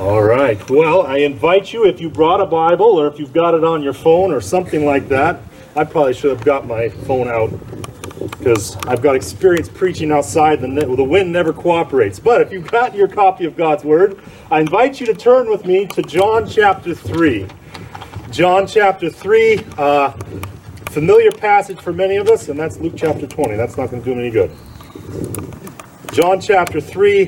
All right. Well, I invite you, if you brought a Bible or if you've got it on your phone or something like that. I probably should have got my phone out because I've got experience preaching outside. The wind never cooperates. But if you've got your copy of God's Word, I invite you to turn with me to John chapter 3. John chapter 3, familiar passage for many of us, and that's Luke chapter 20. That's not going to do me any good. John chapter 3,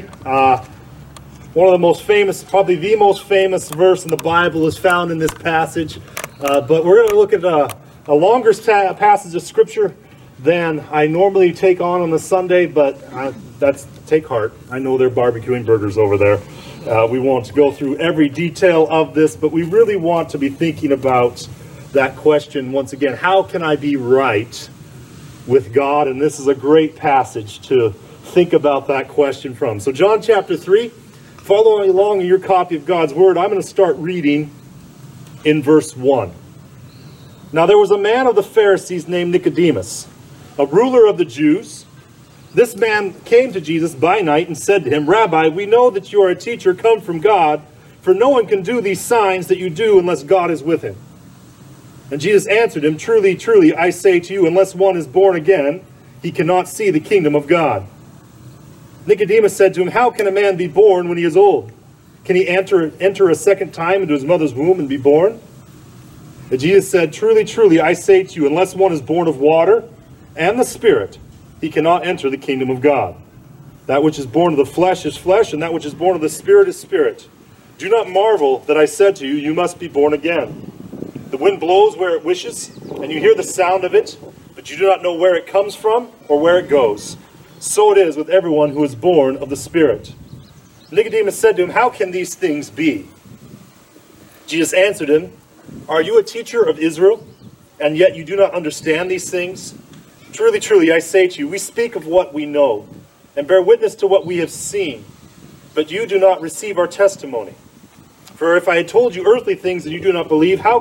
one of the most famous, probably the most famous verse in the Bible is found in this passage. But we're going to look at a longer passage of Scripture than I normally take on a Sunday, but take heart. I know they're barbecuing burgers over there. We won't go through every detail of this, but we really want to be thinking about that question once again. How can I be right with God? And this is a great passage to think about that question from. So John chapter 3, following along in your copy of God's Word, I'm going to start reading in verse 1. Now there was a man of the Pharisees named Nicodemus, a ruler of the Jews. This man came to Jesus by night and said to him, "Rabbi, we know that you are a teacher come from God, for no one can do these signs that you do unless God is with him." And Jesus answered him, "Truly, truly, I say to you, unless one is born again, he cannot see the kingdom of God." Nicodemus said to him, "How can a man be born when he is old? Can he enter a second time into his mother's womb and be born?" And Jesus said, "Truly, truly, I say to you, unless one is born of water and the Spirit, he cannot enter the kingdom of God. That which is born of the flesh is flesh, and that which is born of the Spirit is spirit. Do not marvel that I said to you, you must be born again. The wind blows where it wishes, and you hear the sound of it, but you do not know where it comes from or where it goes. So it is with everyone who is born of the Spirit." Nicodemus said to him, "How can these things be?" Jesus answered him, "Are you a teacher of Israel, and yet you do not understand these things? Truly, truly, I say to you, we speak of what we know, and bear witness to what we have seen, but you do not receive our testimony. For if I had told you earthly things that you do not believe, how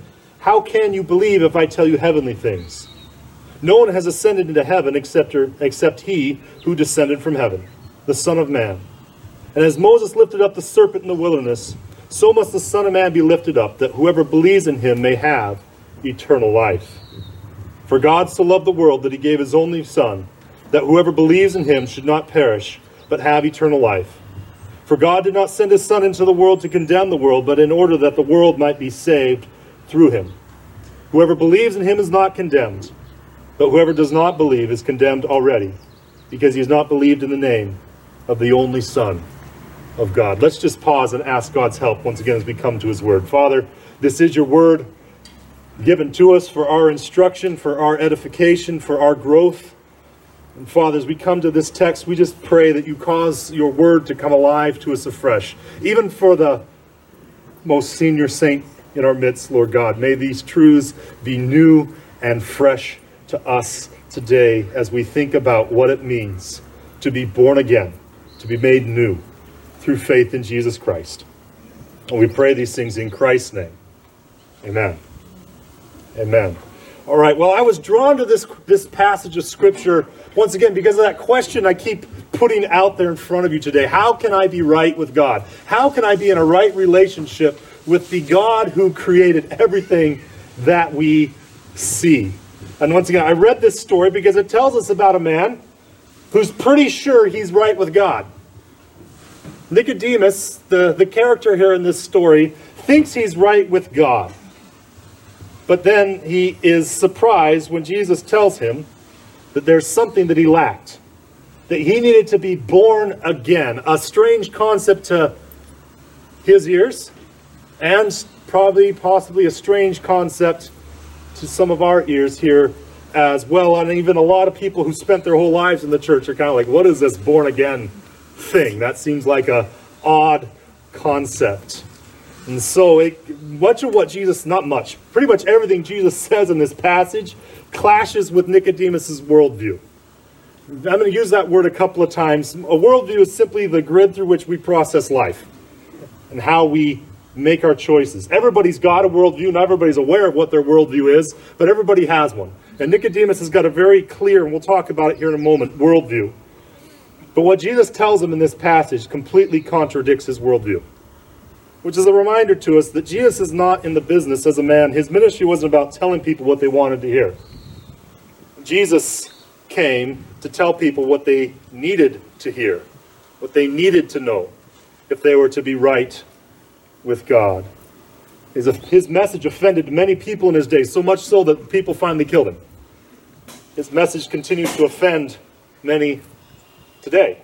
can you believe if I tell you heavenly things? No one has ascended into heaven except he who descended from heaven, the Son of Man. And as Moses lifted up the serpent in the wilderness, so must the Son of Man be lifted up, that whoever believes in him may have eternal life. For God so loved the world that he gave his only Son, that whoever believes in him should not perish, but have eternal life. For God did not send his Son into the world to condemn the world, but in order that the world might be saved through him. Whoever believes in him is not condemned, but whoever does not believe is condemned already, because he has not believed in the name of the only Son of God." Let's just pause and ask God's help once again as we come to his word. Father, this is your word given to us for our instruction, for our edification, for our growth. And Father, as we come to this text, we just pray that you cause your word to come alive to us afresh. Even for the most senior saint in our midst, Lord God, may these truths be new and fresh to us today as we think about what it means to be born again, to be made new through faith in Jesus Christ. And we pray these things in Christ's name. Amen. Amen. All right, well, I was drawn to this passage of Scripture once again because of that question I keep putting out there in front of you today. How can I be right with God? How can I be in a right relationship with the God who created everything that we see? And once again, I read this story because it tells us about a man who's pretty sure he's right with God. Nicodemus, the character here in this story, thinks he's right with God. But then he is surprised when Jesus tells him that there's something that he lacked, that he needed to be born again. A strange concept to his ears, and possibly a strange concept to some of our ears here as well. And even a lot of people who spent their whole lives in the church are kind of like, what is this born again thing? That seems like a odd concept. And so pretty much everything Jesus says in this passage clashes with Nicodemus's worldview. I'm going to use that word a couple of times. A worldview is simply the grid through which we process life and how we make our choices. Everybody's got a worldview. Not everybody's aware of what their worldview is, but everybody has one. And Nicodemus has got a very clear, and we'll talk about it here in a moment, worldview. But what Jesus tells him in this passage completely contradicts his worldview. which is a reminder to us that Jesus is not in the business as a man. His ministry wasn't about telling people what they wanted to hear. Jesus came to tell people what they needed to hear, what they needed to know if they were to be right with God. His message offended many people in his day, so much so that people finally killed him. His message continues to offend many today.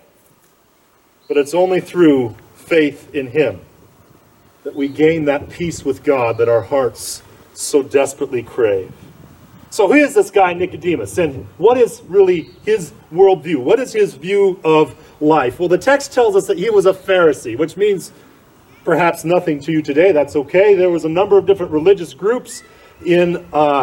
But it's only through faith in him that we gain that peace with God that our hearts so desperately crave. So who is this guy Nicodemus, and what is really his worldview? What is his view of life? Well, the text tells us that he was a Pharisee, which means perhaps nothing to you today. That's okay. There was a number of different religious groups in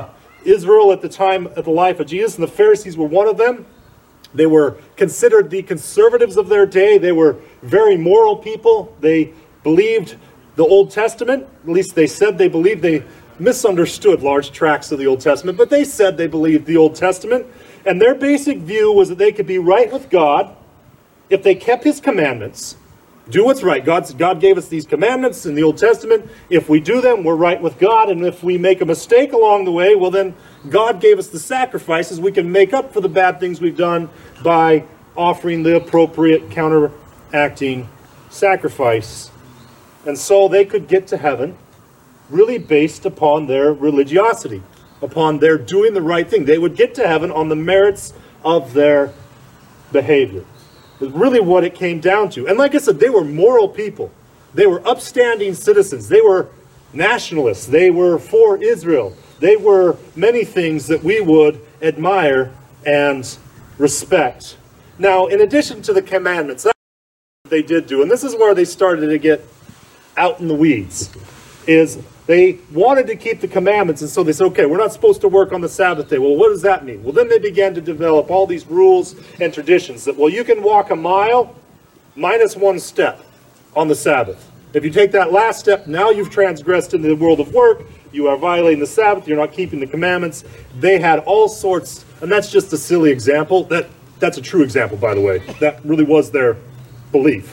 Israel at the time of the life of Jesus, and the Pharisees were one of them. They were considered the conservatives of their day. They were very moral people. They believed the Old Testament. At least they said they believed. They misunderstood large tracts of the Old Testament, but they said they believed the Old Testament. And their basic view was that they could be right with God if they kept his commandments. Do what's right. God gave us these commandments in the Old Testament. If we do them, we're right with God. And if we make a mistake along the way, well then God gave us the sacrifices. We can make up for the bad things we've done by offering the appropriate counteracting sacrifice. And so they could get to heaven really based upon their religiosity, upon their doing the right thing. They would get to heaven on the merits of their behavior. Is really what it came down to. And like I said, they were moral people. They were upstanding citizens. They were nationalists. They were for Israel. They were many things that we would admire and respect. Now, in addition to the commandments, that's what they did do, and this is where they started to get out in the weeds, is they wanted to keep the commandments, and so they said, okay, we're not supposed to work on the Sabbath day. Well, what does that mean? Well, then they began to develop all these rules and traditions that, well, you can walk a mile minus one step on the Sabbath. If you take that last step, now you've transgressed into the world of work. You are violating the Sabbath. You're not keeping the commandments. They had all sorts, and that's just a silly example. That's a true example, by the way. That really was their belief.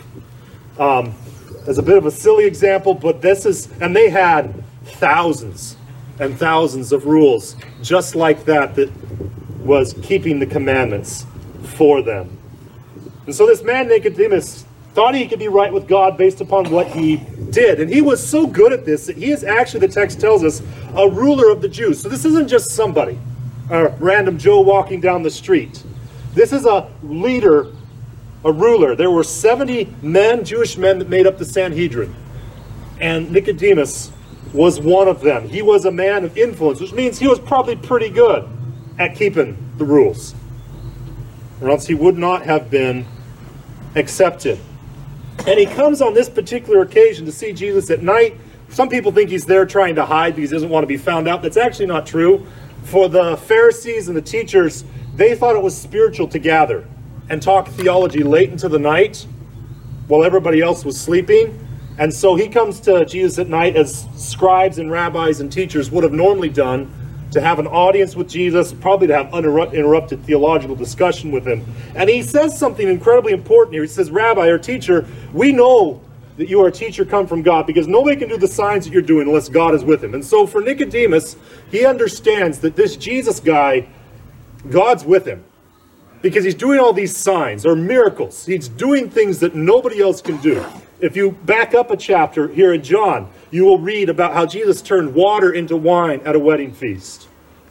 As a bit of a silly example, but this is, and they had thousands and thousands of rules just like that was keeping the commandments for them. And so this man Nicodemus thought he could be right with God based upon what he did. And he was so good at this that he is actually, the text tells us, a ruler of the Jews. So this isn't just somebody, a random Joe walking down the street. This is a leader, a ruler. There were 70 men, Jewish men, that made up the Sanhedrin. And Nicodemus was one of them. He was a man of influence, which means he was probably pretty good at keeping the rules, or else he would not have been accepted. And he comes on this particular occasion to see Jesus at night. Some people think he's there trying to hide because he doesn't want to be found out. That's actually not true. For the Pharisees and the teachers, they thought it was spiritual to gather and talk theology late into the night while everybody else was sleeping. And so he comes to Jesus at night, as scribes and rabbis and teachers would have normally done, to have an audience with Jesus, probably to have uninterrupted theological discussion with him. And he says something incredibly important here. He says, Rabbi, or teacher, we know that you are a teacher come from God, because nobody can do the signs that you're doing unless God is with him. And so for Nicodemus, he understands that this Jesus guy, God's with him, because he's doing all these signs or miracles. He's doing things that nobody else can do. If you back up a chapter here in John, you will read about how Jesus turned water into wine at a wedding feast.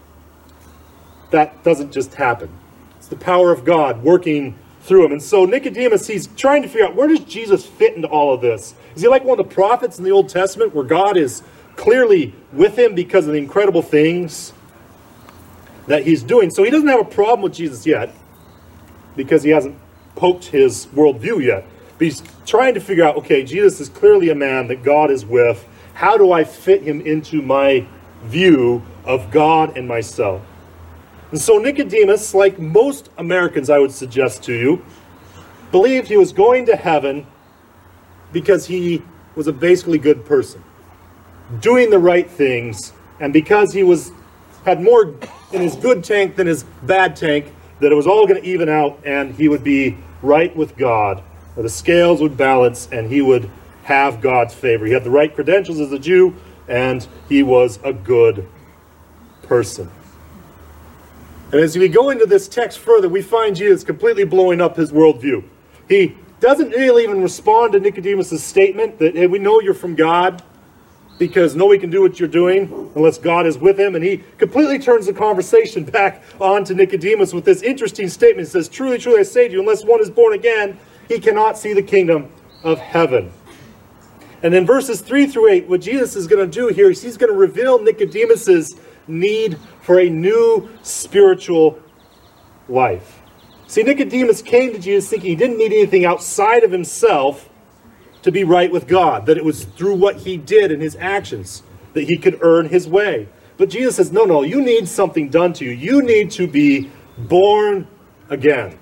That doesn't just happen. It's the power of God working through him. And so Nicodemus, he's trying to figure out, where does Jesus fit into all of this? Is he like one of the prophets in the Old Testament where God is clearly with him because of the incredible things that he's doing? So he doesn't have a problem with Jesus yet, because he hasn't poked his worldview yet. But he's trying to figure out, okay, Jesus is clearly a man that God is with. How do I fit him into my view of God and myself? And so Nicodemus, like most Americans I would suggest to you, believed he was going to heaven because he was a basically good person, doing the right things, and because he had more in his good tank than his bad tank, that it was all going to even out and he would be right with God, or the scales would balance and he would have God's favor. He had the right credentials as a Jew, and he was a good person. And as we go into this text further, we find Jesus completely blowing up his worldview. He doesn't really even respond to Nicodemus' statement that, hey, we know you're from God because nobody can do what you're doing unless God is with him. And he completely turns the conversation back on to Nicodemus with this interesting statement. He says, truly, truly, I say to you, unless one is born again, he cannot see the kingdom of heaven. And in verses 3 through 8, what Jesus is going to do here is he's going to reveal Nicodemus's need for a new spiritual life. See, Nicodemus came to Jesus thinking he didn't need anything outside of himself to be right with God, that it was through what he did in his actions that he could earn his way. But Jesus says, no, you need something done to you. You need to be born again.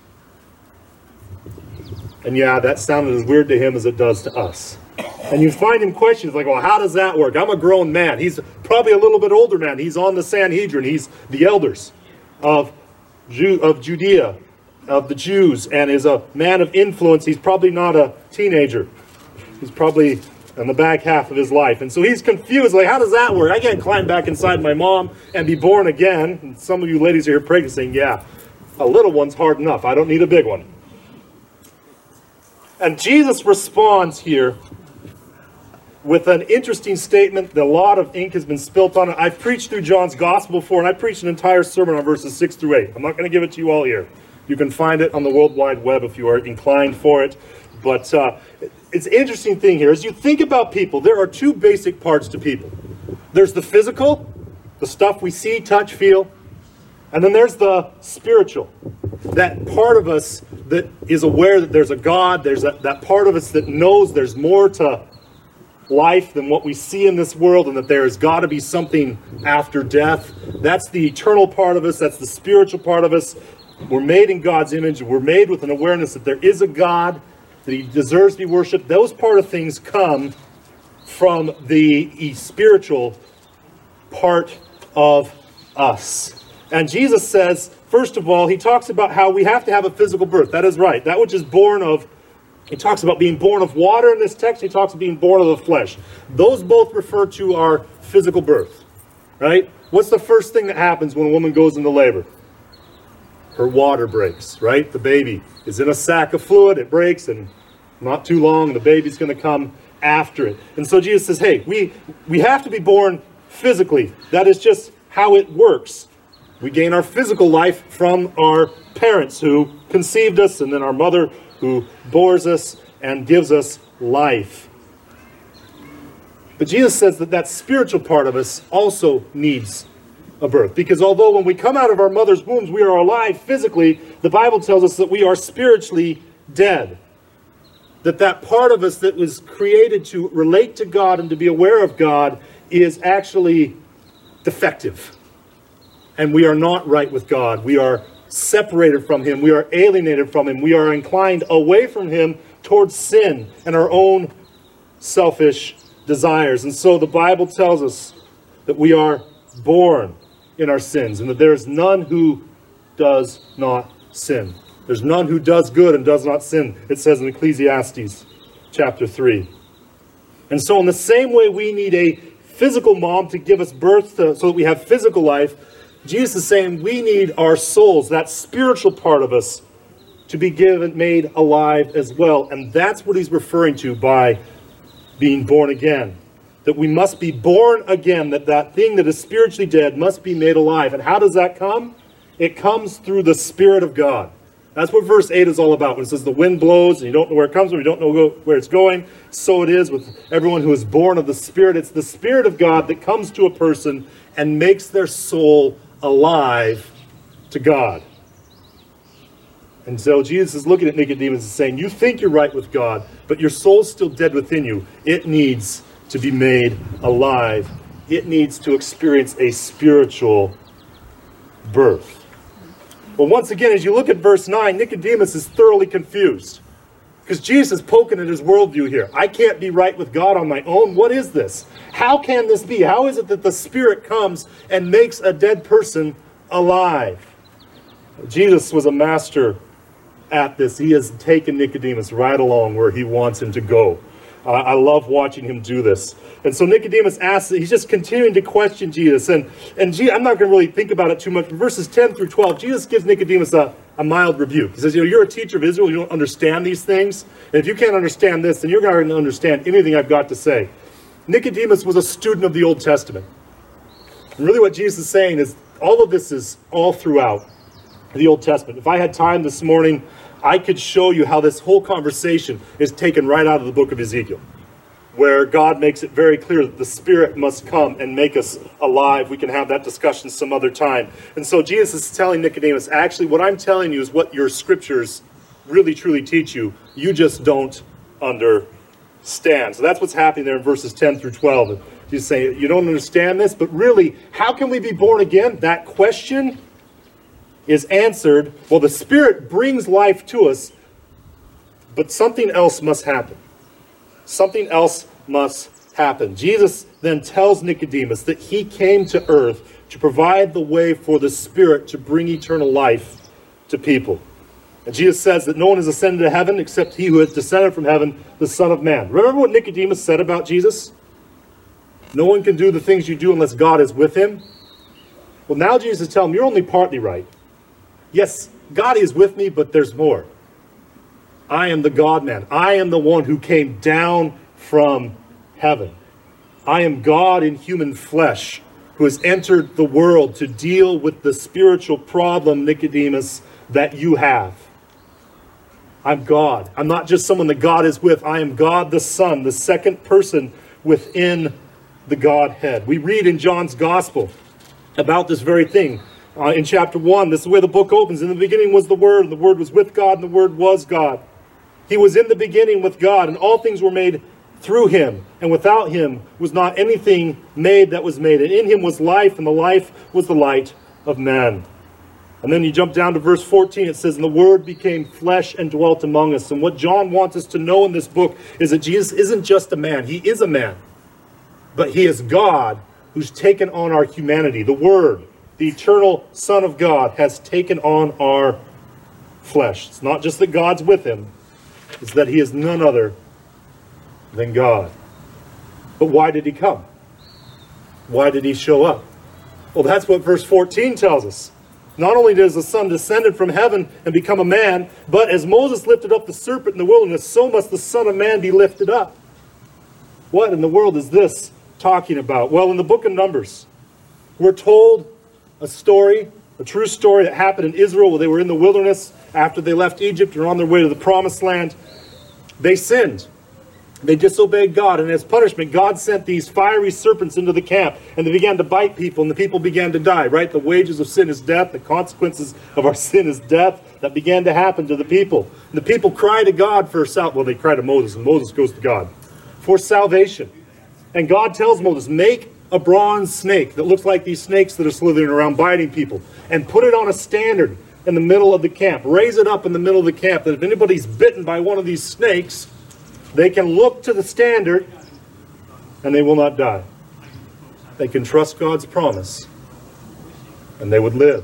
And yeah, that sounded as weird to him as it does to us. And you find him questions like, well, how does that work? I'm a grown man. He's probably a little bit older man. He's on the Sanhedrin. He's the elders of Judea, of the Jews, and is a man of influence. He's probably not a teenager. He's probably in the back half of his life. And so he's confused, like, how does that work? I can't climb back inside my mom and be born again. And some of you ladies are here pregnant saying, yeah, a little one's hard enough. I don't need a big one. And Jesus responds here with an interesting statement that a lot of ink has been spilt on it. I've preached through John's Gospel before, and I preached an entire sermon on verses 6 through 8. I'm not going to give it to you all here. You can find it on the World Wide Web if you are inclined for it. But it's an interesting thing here. As you think about people, there are two basic parts to people. There's the physical, the stuff we see, touch, feel. And then there's the spiritual. That part of us that is aware that there's a God. There's that part of us that knows there's more to life than what we see in this world, and that there has got to be something after death. That's the eternal part of us. That's the spiritual part of us. We're made in God's image. We're made with an awareness that there is a God, that he deserves to be worshipped. Those part of things come from the spiritual part of us. And Jesus says, first of all, he talks about how we have to have a physical birth. That is right. That which is born of, he talks about being born of water in this text. He talks about being born of the flesh. Those both refer to our physical birth, right? What's the first thing that happens when a woman goes into labor? Her water breaks, right? The baby is in a sack of fluid. It breaks, and not too long, the baby's going to come after it. And so Jesus says, hey, we have to be born physically. That is just how it works. We gain our physical life from our parents who conceived us, and then our mother who bores us and gives us life. But Jesus says that that spiritual part of us also needs a birth. Because although when we come out of our mother's wombs we are alive physically, the Bible tells us that we are spiritually dead. That part of us that was created to relate to God and to be aware of God is actually defective. And we are not right with God. We are separated from him. We are alienated from him. We are inclined away from him towards sin and our own selfish desires. And so the Bible tells us that we are born in our sins, and that there is none who does not sin. There's none who does good and does not sin, it says in Ecclesiastes chapter 3. And so in the same way we need a physical mom to give us birth so that we have physical life, Jesus is saying we need our souls, that spiritual part of us, to be made alive as well. And that's what he's referring to by being born again. That we must be born again, that thing that is spiritually dead must be made alive. And how does that come? It comes through the Spirit of God. That's what verse 8 is all about. When it says the wind blows and you don't know where it comes from, you don't know where it's going. So it is with everyone who is born of the Spirit. It's the Spirit of God that comes to a person and makes their soul alive to God. And so Jesus is looking at Nicodemus and saying, you think you're right with God, but your soul's still dead within you. It needs to be made alive. It needs to experience a spiritual birth. Well, once again, as you look at verse 9, Nicodemus is thoroughly confused. Because Jesus is poking at his worldview here. I can't be right with God on my own. What is this? How can this be? How is it that the Spirit comes and makes a dead person alive? Jesus was a master at this. He has taken Nicodemus right along where he wants him to go. I love watching him do this. And so Nicodemus asks, he's just continuing to question Jesus. And I'm not going to really think about it too much. But verses 10 through 12, Jesus gives Nicodemus a mild rebuke. He says, you're a teacher of Israel. You don't understand these things. And if you can't understand this, then you're not going to understand anything I've got to say. Nicodemus was a student of the Old Testament. And really what Jesus is saying is all of this is all throughout the Old Testament. If I had time this morning, I could show you how this whole conversation is taken right out of the book of Ezekiel, where God makes it very clear that the Spirit must come and make us alive. We can have that discussion some other time. And so Jesus is telling Nicodemus, actually, what I'm telling you is what your scriptures really, truly teach you. You just don't understand. So that's what's happening there in verses 10 through 12. And Jesus saying, you don't understand this, but really, how can we be born again? That question is answered. Well, the Spirit brings life to us, but something else must happen. Something else must happen. Jesus then tells Nicodemus that he came to earth to provide the way for the Spirit to bring eternal life to people. And Jesus says that no one has ascended to heaven except he who has descended from heaven, the Son of Man. Remember what Nicodemus said about Jesus? No one can do the things you do unless God is with him. Well, now Jesus is telling him, you're only partly right. Yes, God is with me, but there's more. I am the God-man. I am the one who came down from heaven. I am God in human flesh who has entered the world to deal with the spiritual problem, Nicodemus, that you have. I'm God. I'm not just someone that God is with. I am God the Son, the second person within the Godhead. We read in John's Gospel about this very thing. In chapter 1, this is where the book opens. In the beginning was the Word, and the Word was with God, and the Word was God. He was in the beginning with God, and all things were made through him. And without him was not anything made that was made. And in him was life, and the life was the light of men. And then you jump down to verse 14. It says, and the Word became flesh and dwelt among us. And what John wants us to know in this book is that Jesus isn't just a man. He is a man. But he is God who's taken on our humanity. The Word, the eternal Son of God, has taken on our flesh. It's not just that God's with him. It's that he is none other than God. But why did he come? Why did he show up? Well, that's what verse 14 tells us. Not only does the Son descended from heaven and become a man, but as Moses lifted up the serpent in the wilderness, so must the Son of Man be lifted up. What in the world is this talking about? Well, in the book of Numbers, we're told a story, a true story that happened in Israel where they were in the wilderness after they left Egypt and were on their way to the promised land. They sinned. They disobeyed God, and as punishment, God sent these fiery serpents into the camp, and they began to bite people, and the people began to die, right? The wages of sin is death. The consequences of our sin is death. That began to happen to the people. And the people cry to God for salvation. Well, they cry to Moses, and Moses goes to God for salvation. And God tells Moses, make a bronze snake that looks like these snakes that are slithering around biting people, and put it on a standard in the middle of the camp. Raise it up in the middle of the camp, that if anybody's bitten by one of these snakes, they can look to the standard and they will not die. They can trust God's promise and they would live.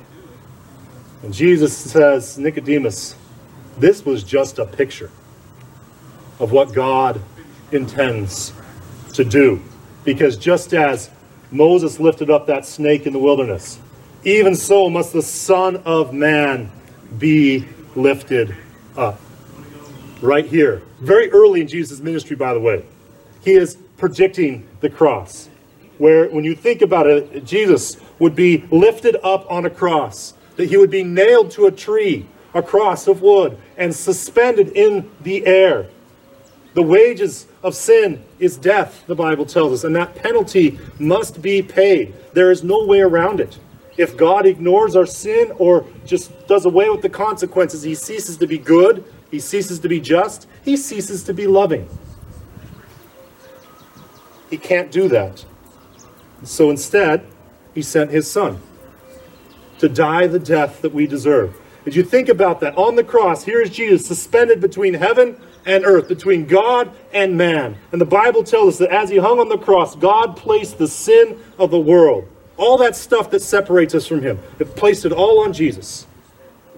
And Jesus says, Nicodemus, this was just a picture of what God intends to do. Because just as Moses lifted up that snake in the wilderness, even so must the Son of Man be lifted up. Right here. Very early in Jesus' ministry, by the way. He is predicting the cross. Where, when you think about it, Jesus would be lifted up on a cross. That he would be nailed to a tree, a cross of wood, and suspended in the air. The wages of sin is death, the Bible tells us. And that penalty must be paid. There is no way around it. If God ignores our sin or just does away with the consequences, he ceases to be good. He ceases to be just. He ceases to be loving. He can't do that. So instead, he sent his Son to die the death that we deserve. If you think about that, on the cross, here is Jesus suspended between heaven and earth, between God and man. And the Bible tells us that as he hung on the cross, God placed the sin of the world, all that stuff that separates us from him, it placed it all on Jesus.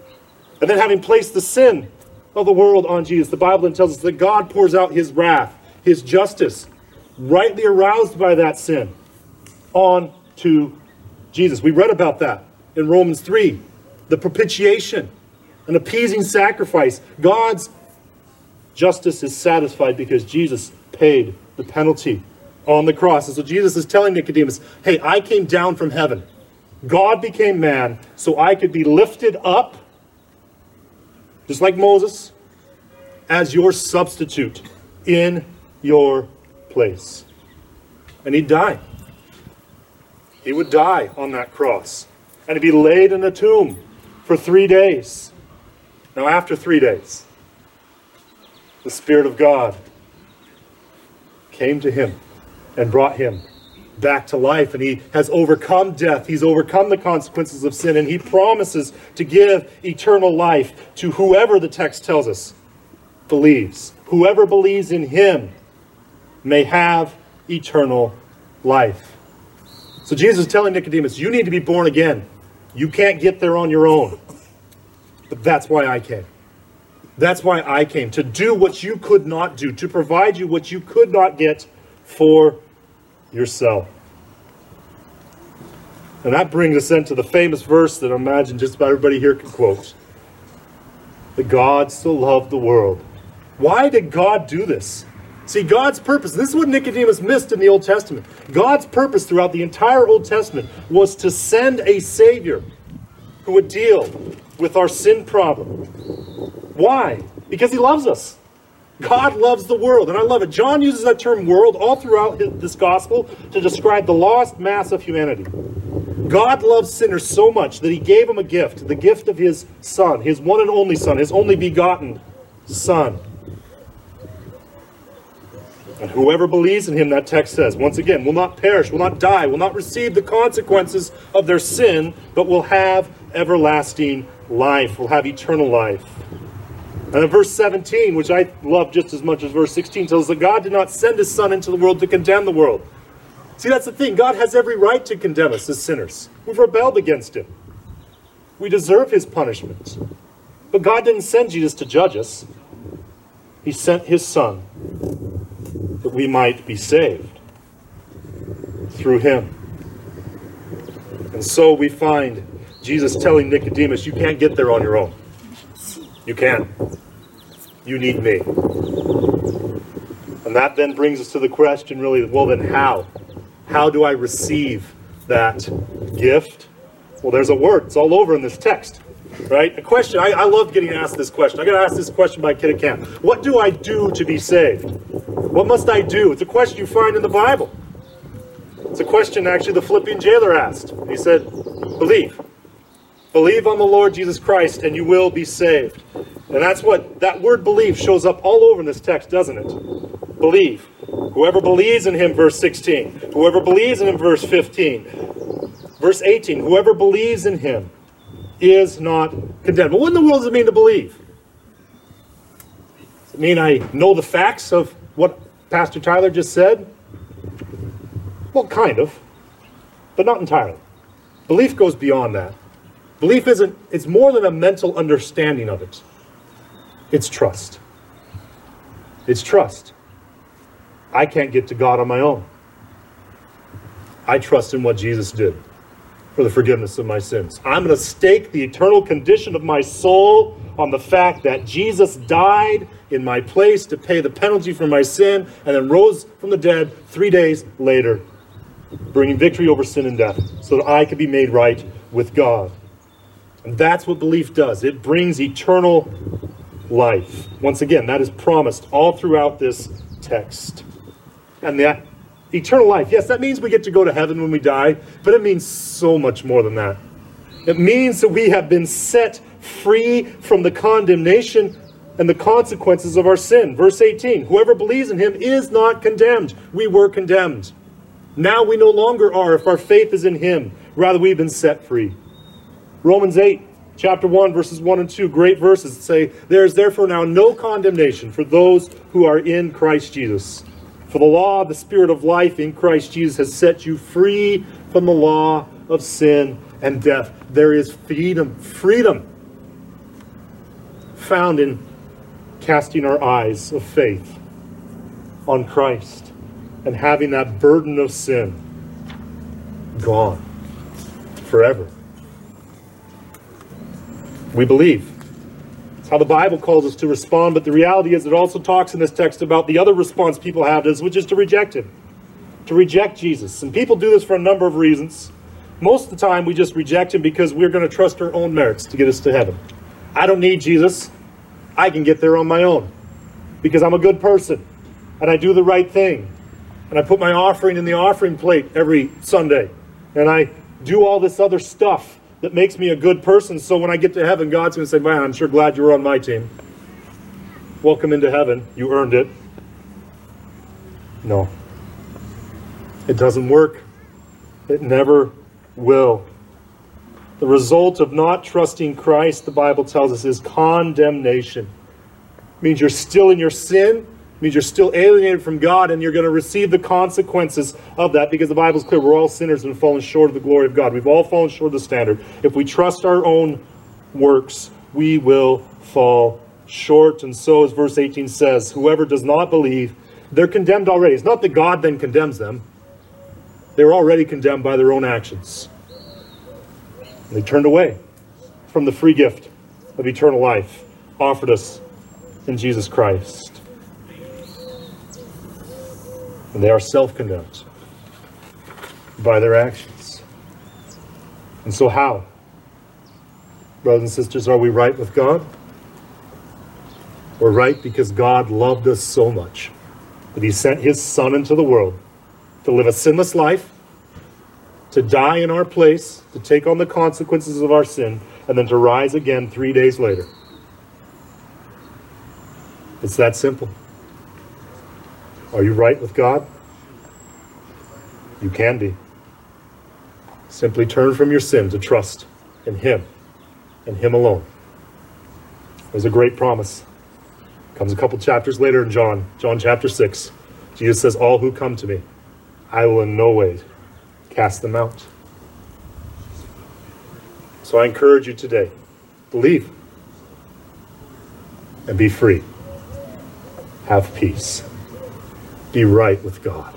And then having placed the sin of the world on Jesus, the Bible then tells us that God pours out his wrath, his justice, rightly aroused by that sin, on to Jesus. We read about that in Romans 3. The propitiation, an appeasing sacrifice. God's justice is satisfied because Jesus paid the penalty on the cross. And so Jesus is telling Nicodemus, hey, I came down from heaven. God became man so I could be lifted up, just like Moses, as your substitute in your place. And he'd die. He would die on that cross. And he'd be laid in a tomb for 3 days. Now after 3 days, the Spirit of God came to him and brought him back to life. And he has overcome death. He's overcome the consequences of sin. And he promises to give eternal life to whoever, the text tells us, believes. Whoever believes in him may have eternal life. So Jesus is telling Nicodemus, you need to be born again. You can't get there on your own. But that's why I came. That's why I came, to do what you could not do, to provide you what you could not get for yourself. And that brings us into the famous verse that I imagine just about everybody here can quote. That God so loved the world. Why did God do this? See, God's purpose, this is what Nicodemus missed in the Old Testament. God's purpose throughout the entire Old Testament was to send a Savior who would deal with our sin problem. Why? Because he loves us. God loves the world, and I love it. John uses that term world all throughout this gospel to describe the lost mass of humanity. God loves sinners so much that he gave them a gift, the gift of his Son, his one and only Son, his only begotten Son. And whoever believes in him, that text says, once again, will not perish, will not die, will not receive the consequences of their sin, but will have everlasting life, will have eternal life. And in verse 17, which I love just as much as verse 16, tells us that God did not send his Son into the world to condemn the world. See, that's the thing. God has every right to condemn us as sinners. We've rebelled against him. We deserve his punishment. But God didn't send Jesus to judge us. He sent his Son that we might be saved through him. And so we find Jesus telling Nicodemus, you can't get there on your own. You can't. You need me. And that then brings us to the question, really, well then how? How do I receive that gift? Well, there's a word. It's all over in this text. Right? A question. I love getting asked this question. I got asked this question by a kid at camp. What do I do to be saved? What must I do? It's a question you find in the Bible. It's a question actually the Philippian jailer asked. He said, believe. Believe on the Lord Jesus Christ and you will be saved. And that's what that word believe shows up all over in this text, doesn't it? Believe. Whoever believes in him, verse 16. Whoever believes in him, verse 15. Verse 18. Whoever believes in him is not condemned. But what in the world does it mean to believe? Does it mean I know the facts of what Pastor Tyler just said? Well, kind of. But not entirely. Belief goes beyond that. Belief it's more than a mental understanding of it. It's trust. It's trust. I can't get to God on my own. I trust in what Jesus did for the forgiveness of my sins. I'm going to stake the eternal condition of my soul on the fact that Jesus died in my place to pay the penalty for my sin and then rose from the dead 3 days later, bringing victory over sin and death so that I could be made right with God. And that's what belief does. It brings eternal life. Once again, that is promised all throughout this text. And that eternal life, yes, that means we get to go to heaven when we die, but it means so much more than that. It means that we have been set free from the condemnation and the consequences of our sin. Verse 18, whoever believes in him is not condemned. We were condemned. Now we no longer are if our faith is in him. Rather, we've been set free. Romans 8, chapter 1, verses 1 and 2, great verses that say, there is therefore now no condemnation for those who are in Christ Jesus. For the law of the Spirit of life in Christ Jesus has set you free from the law of sin and death. There is freedom found in casting our eyes of faith on Christ and having that burden of sin gone forever. We believe. It's how the Bible calls us to respond, but the reality is it also talks in this text about the other response people have, which is to reject him, to reject Jesus. And people do this for a number of reasons. Most of the time we just reject him because we're going to trust our own merits to get us to heaven. I don't need Jesus. I can get there on my own because I'm a good person and I do the right thing. And I put my offering in the offering plate every Sunday. And I do all this other stuff that makes me a good person. So when I get to heaven, God's going to say, man, I'm sure glad you were on my team. Welcome into heaven. You earned it. No. It doesn't work. It never will. The result of not trusting Christ, the Bible tells us, is condemnation. It means you're still in your sin. It means you're still alienated from God, and you're going to receive the consequences of that, because the Bible's clear. We're all sinners and fallen short of the glory of God. We've all fallen short of the standard. If we trust our own works, we will fall short. And so, as verse 18 says, whoever does not believe, they're condemned already. It's not that God then condemns them. They're already condemned by their own actions. They turned away from the free gift of eternal life offered us in Jesus Christ. And they are self-condemned by their actions. And so how? Brothers and sisters, are we right with God? We're right because God loved us so much that he sent his Son into the world to live a sinless life, to die in our place, to take on the consequences of our sin, and then to rise again 3 days later. It's that simple. Are you right with God? You can be. Simply turn from your sin to trust in him and him alone. There's a great promise. Comes a couple chapters later in John chapter 6. Jesus says, all who come to me, I will in no way cast them out. So I encourage you today, believe and be free. Have peace. Be right with God.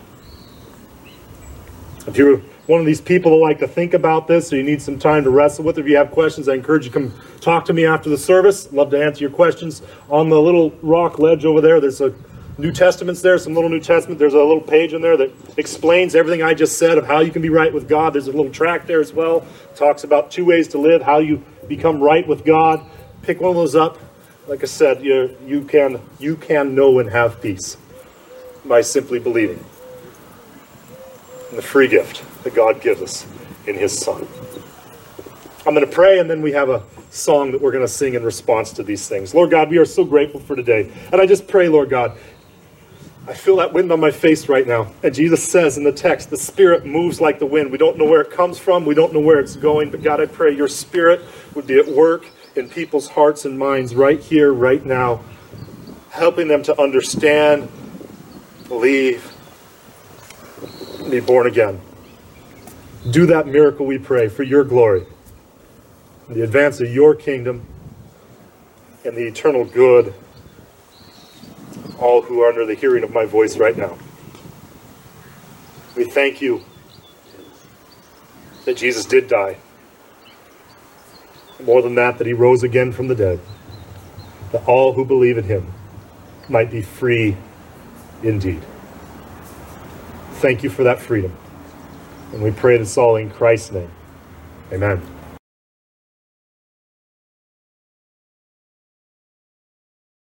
If you're one of these people that like to think about this, or you need some time to wrestle with it, if you have questions, I encourage you to come talk to me after the service. Love to answer your questions. On the little rock ledge over there, there's a New Testaments there, some little New Testament. There's a little page in there that explains everything I just said of how you can be right with God. There's a little tract there as well. It talks about 2 ways to live, how you become right with God. Pick one of those up. Like I said, you can know and have peace by simply believing in the free gift that God gives us in his Son. I'm going to pray, and then we have a song that we're going to sing in response to these things. Lord God, we are so grateful for today. And I just pray, Lord God, I feel that wind on my face right now. And Jesus says in the text, the Spirit moves like the wind. We don't know where it comes from. We don't know where it's going. But God, I pray your Spirit would be at work in people's hearts and minds right here, right now, helping them to understand, believe, and be born again. Do that miracle, we pray, for your glory, the advance of your kingdom, and the eternal good of all who are under the hearing of my voice right now. We thank you that Jesus did die. More than that, that he rose again from the dead, that all who believe in him might be free indeed. Thank you for that freedom. And we pray this all in Christ's name. Amen.